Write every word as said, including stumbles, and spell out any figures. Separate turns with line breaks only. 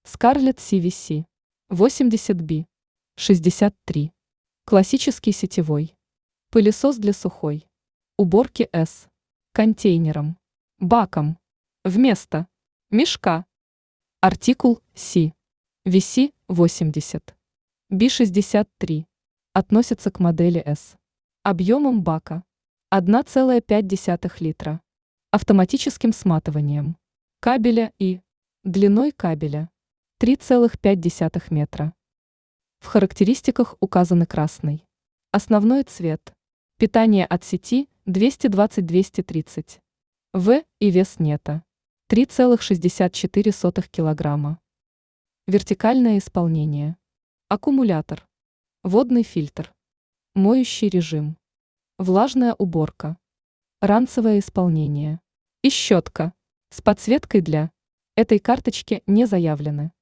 Scarlett си ви си восемьдесят би шестьдесят три. Классический сетевой. Пылесос для сухой уборки с контейнером, баком, вместо мешка. Артикул си ви си восемьдесят би шестьдесят три относится к модели S. Объемом бака одна целая пять десятых литра, автоматическим сматыванием кабеля и длиной кабеля три целых пять десятых метра. В характеристиках указаны красный. Основной цвет. Питание от сети двести двадцать — двести тридцать ватт и вес нета три целых шестьдесят четыре сотых килограмма. Вертикальное исполнение. Аккумулятор. Водный фильтр. Моющий режим. Влажная уборка. Ранцевое исполнение. И щетка с подсветкой для этой карточки не заявлены.